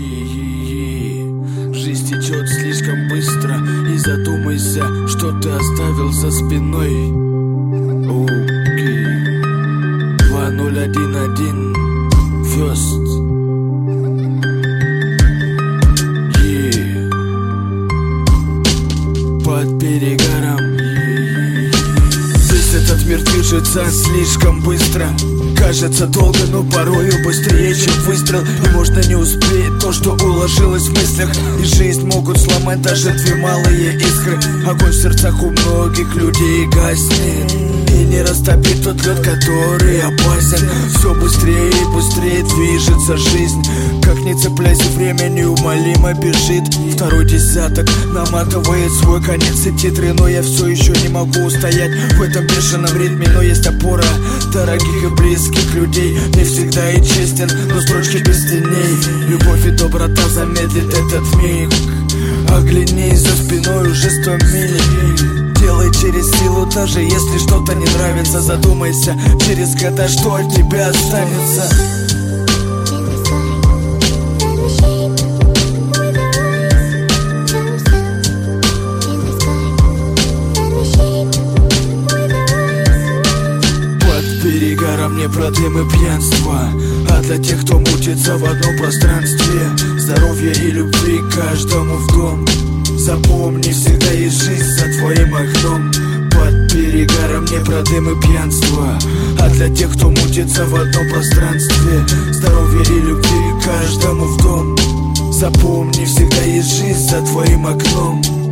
Жизнь течет слишком быстро, и задумайся, что ты оставил за спиной. 2011 First. Под перегаром. Весь этот мир движется слишком быстро. Кажется долго, но порою быстрее, чем выстрел. И можно не успеть то, что уложилось в мыслях. И жизнь могут сломать даже две малые искры. Огонь в сердцах у многих людей гаснет, и не растопит тот лед, который опасен. Все быстрее и быстрее движется жизнь. Как не цепляйся, время неумолимо бежит. Второй десяток наматывает свой конец и титры, но я все еще не могу устоять в этом бешеном ритме. Но есть опора дорогих и близких людей. Не всегда и честен, но строчки без теней. Любовь и доброта замедлит этот миг. Оглянись, за спиной уже 100 миль. Делай через силу, даже если что-то не нравится. Задумайся, через года что от тебя останется. Перегаром не про дым и пьянство, а для тех, кто мутится в одном пространстве. Здоровья и любви каждому в дом. Запомни, всегда есть жизнь за твоим окном. Под перегаром не про дым и пьянство, а для тех, кто мутится в одном пространстве. Здоровья и любви каждому в дом. Запомни, всегда есть жизнь за твоим окном.